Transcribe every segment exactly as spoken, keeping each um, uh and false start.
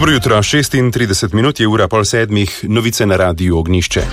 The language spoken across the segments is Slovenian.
Dobro jutro, šestintrideset minut je ura pol sedmih, novice na Radiu Ognjišče.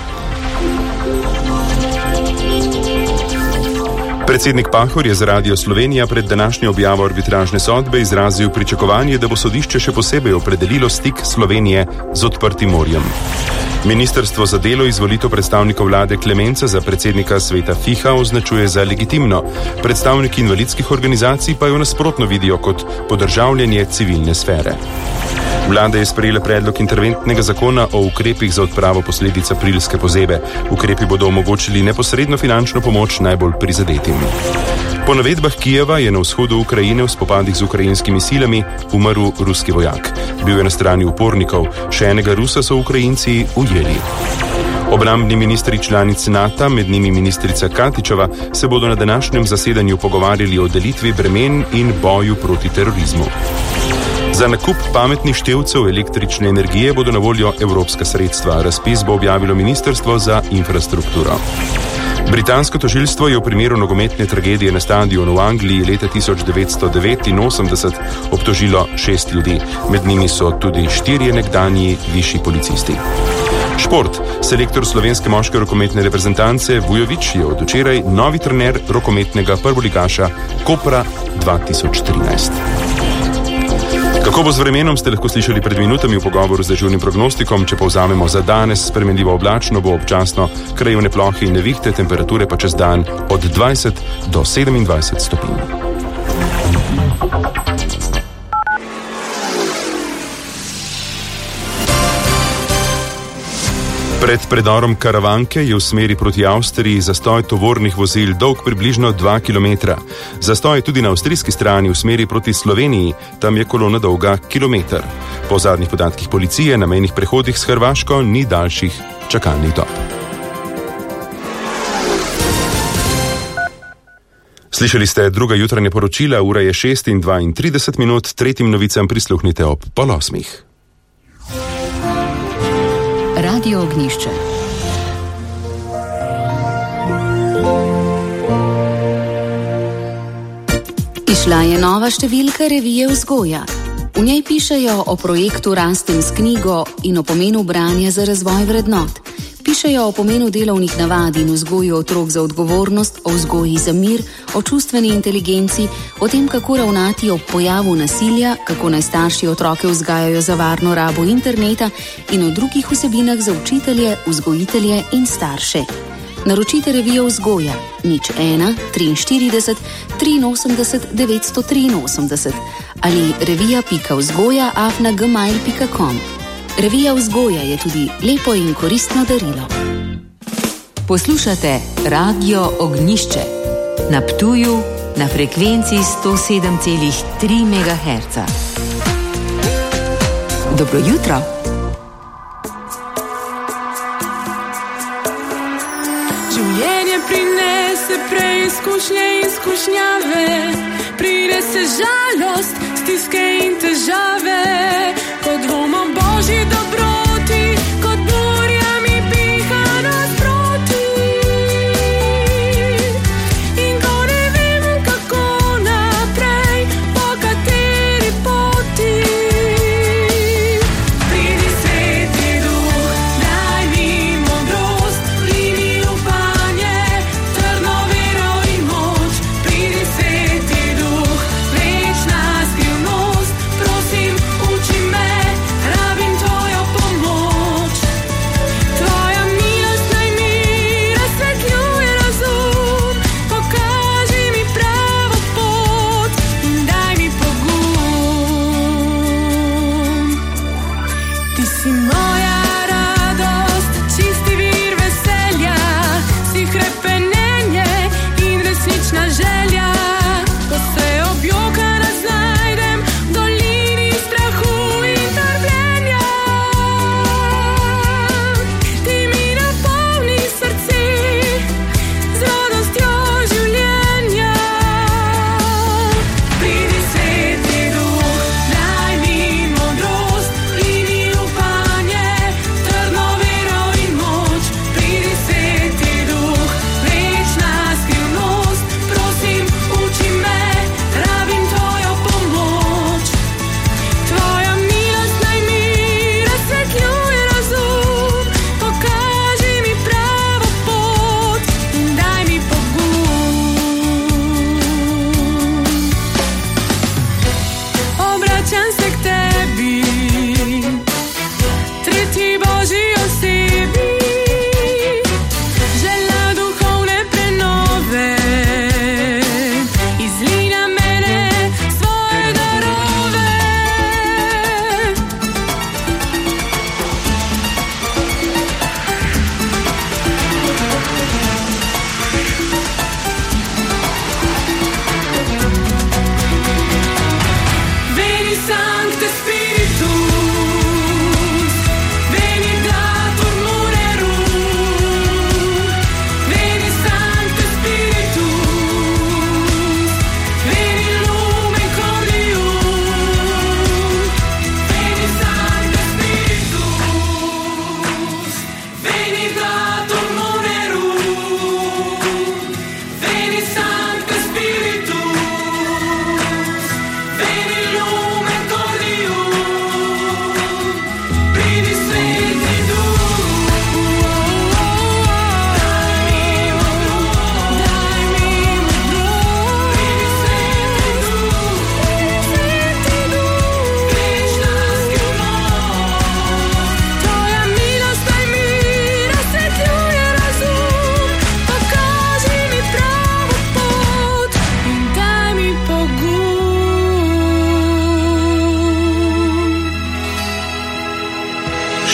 Predsednik Pahor je za Radio Slovenija pred današnjo objavo arbitražne sodbe izrazil pričakovanje, da bo sodišče še posebej opredelilo stik Slovenije z odprtim morjem. Ministrstvo za delo izvolitev predstavnikov vlade Klemenca za predsednika sveta FIHA označuje za legitimno. Predstavniki invalidskih organizacij pa jo nasprotno vidijo kot podržavljanje civilne sfere. Vlada je sprejela predlog interventnega zakona o ukrepih za odpravo posledic aprilske pozebe. Ukrepi bodo omogočili neposredno finančno pomoč najbolj prizadetim. Po navedbah Kijeva je na vzhodu Ukrajine v spopadih z ukrajinskimi silami umrl ruski vojak. Bil je na strani upornikov, še enega Rusa so Ukrajinci ujeli. Obrambni ministri članic NATO, med njimi ministrica Katičeva, se bodo na današnjem zasedanju pogovarjali o delitvi bremen in boju proti terorizmu. Za nakup pametnih števcev električne energije bodo na voljo evropska sredstva. Razpis bo objavilo Ministrstvo za infrastrukturo. Britansko tožilstvo je v primeru nogometne tragedije na stadionu v Angliji leta tisoč devetsto devetinosemdeset obtožilo šest ljudi. Med njimi so tudi štirje nekdanji višji policisti. Šport. Selektor slovenske moške rokometne reprezentance Vujović je od včeraj novi trener rokometnega prvoligaša Kopra dva tisoč trinajst. Kako bo z vremenom, ste lahko slišali pred minutami v pogovoru z dežurnim prognostikom. Če povzamemo za danes, spremenljivo oblačno bo občasno, krajevne plohe in nevihte, temperature pa čez dan od dvajset do sedemindvajset stopinj. Pred predorom Karavanke je v smeri proti Avstriji zastoj tovornih vozil dolg približno dva kilometra. Zastoj je tudi na avstrijski strani v smeri proti Sloveniji, tam je kolona dolga kilometer. Po zadnjih podatkih policije na mejnih prehodih s Hrvaško ni daljših čakalnih dob. Slišali ste druga jutranja poročila, ura je šest in dvaintrideset minut, tretjim novicam prisluhnite ob pol osmih. Radio Ognjišče. Izšla je nova številka revije Vzgoja. V njej pišejo o projektu Rastem s knjigo in o pomenu branja za razvoj vrednot. Pišejo o pomenu delovnih navad in vzgoji otrok za odgovornost, o vzgoji za mir, o čustveni inteligenci, o tem, kako ravnati ob pojavu nasilja, kako naj starši otroke vzgajajo za varno rabo interneta in o drugih vsebinah za učitelje, vzgojitelje in starše. Naročite revijo Vzgoja nič ena triinštirideset triinosemdeset devetsto triinosemdeset ali revija pika vzgoja afna gmail pika com. Revija Vzgoja je tudi lepo in koristno darilo. Poslušate Radio Ognjišče na Ptuju na frekvenci sto sedem celih tri megaherca. Dobro jutro. Življenje prinese preizkušnje in skušnjave, prinese žalost, stiske in težave, kot dvoma Božji dobroti, kot burjami piha nasproti. In ko ne vem, kako naprej, po kateri poti, pridi Sveti Duh, daj mi modrost, pridi upanje, trdno vero in moč. Pridi Sveti Duh, večna skrivnost, prosim, uči me, rabim tvojo pomoč. Tvoja milost naj mi razsvetljuje razum, pokaži mi pravo pot in daj mi pogum. Ti si moja radost, čisti vir veselja, si hrepenenje in resnična želja. Ko se objokana znajdem v dolini strahu in trpljenja, ti mi napolni srce z radostjo življenja. Pridi Sveti Duh, daj mi modrost, pridi upanje,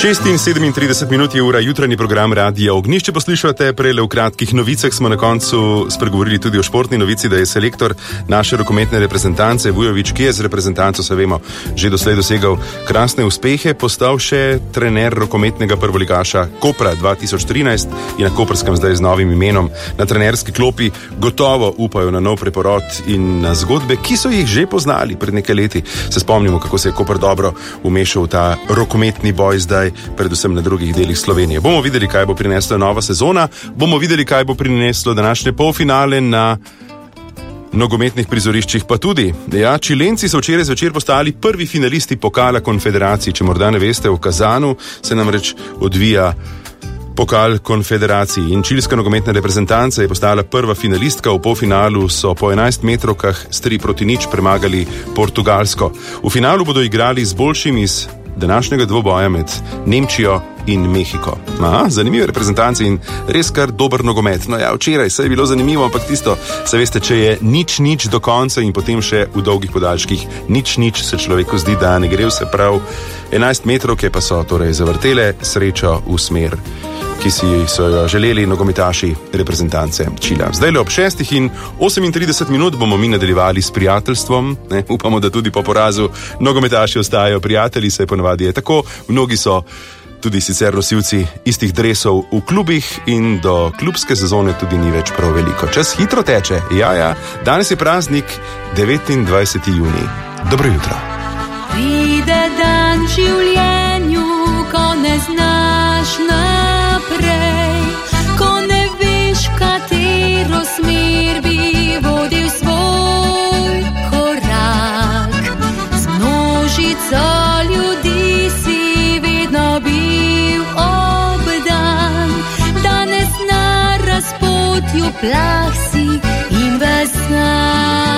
šest in sedemintrideset minut je ura, jutranji program Radia Ognjišče poslušate. Prej v kratkih novicah smo na koncu spregovorili tudi o športni novici, da je selektor naše rokometne reprezentance Vujović, ki je z reprezentanco, se vemo, že doslej dosegal krasne uspehe, postal še trener rokometnega prvoligaša Kopra dva tisoč trinajst in na koprskem zdaj z novim imenom. Na trenerski klopi gotovo upajo na nov preporod in na zgodbe, ki so jih že poznali pred nekaj leti. Se spomnimo, kako se je Koper dobro umešal v ta rokometni boj zdaj, predvsem na drugih delih Slovenije. Bomo videli, kaj bo prinesla nova sezona, bomo videli, kaj bo prineslo današnje polfinale na nogometnih prizoriščih, pa tudi. Ja, Čilenci so včeraj zvečer postali prvi finalisti pokala konfederacij. Če morda ne veste, v Kazanu se namreč odvija pokal konfederacij in čilska nogometna reprezentanca je postala prva finalistka. V polfinalu so po enajst metrovkah s tri proti nič premagali Portugalsko. V finalu bodo igrali z boljšim iz današnjega dvoboja med Nemčijo in Mehiko. Aha, zanimive reprezentance in res kar dober nogomet. No ja, včeraj se je bilo zanimivo, ampak tisto, se veste, če je nič nič do konca in potem še v dolgih podaljških nič nič, se človeku zdi, da ne gre vse prav. enajst metrovke pa so torej zavrtele srečo v smer, ki si so jo želeli nogometaši reprezentance Čila. Zdaj le ob šestih in osemintrideset minut bomo mi nadaljevali s prijateljstvom. Ne, upamo, da tudi po porazu nogometaši ostajajo prijatelji, se ponavadi je tako. Mnogi so tudi sicer nosilci istih dresov v klubih in do klubske sezone tudi ni več prav veliko. Čas hitro teče. Ja, ja, danes je praznik devetindvajseti junij. Dobro jutro. Pride dan življenju, ko ne znaš naprej, ko ne veš, katero smer bi vodil svoj korak. Z množico ljudi si vedno bil obdan, danes na razpotju plah si in vesel.